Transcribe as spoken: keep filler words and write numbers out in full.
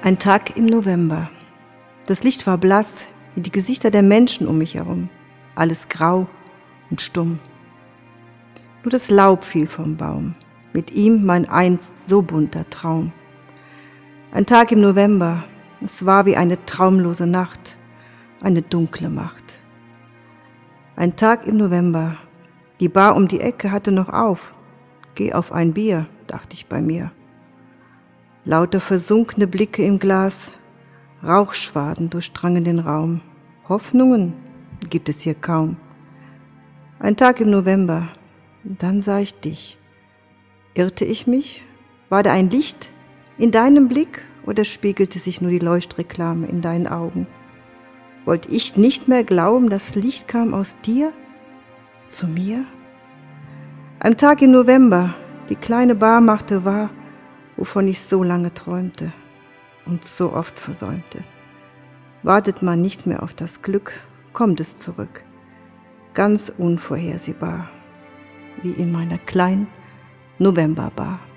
Ein Tag im November. Das Licht war blass, wie die Gesichter der Menschen um mich herum. Alles grau und stumm. Nur das Laub fiel vom Baum, mit ihm mein einst so bunter Traum. Ein Tag im November, es war wie eine traumlose Nacht, eine dunkle Macht. Ein Tag im November, die Bar um die Ecke hatte noch auf. Geh auf ein Bier, dachte ich bei mir. Lauter versunkene Blicke im Glas, Rauchschwaden durchdrangen den Raum. Hoffnungen gibt es hier kaum. Ein Tag im November, dann sah ich dich. Irrte ich mich? War da ein Licht in deinem Blick oder spiegelte sich nur die Leuchtreklame in deinen Augen? Wollte ich nicht mehr glauben, das Licht kam aus dir zu mir? Ein Tag im November, die kleine Bar machte wahr, wovon ich so lange träumte und so oft versäumte. Wartet man nicht mehr auf das Glück, kommt es zurück, ganz unvorhersehbar, wie in meiner kleinen Novemberbar.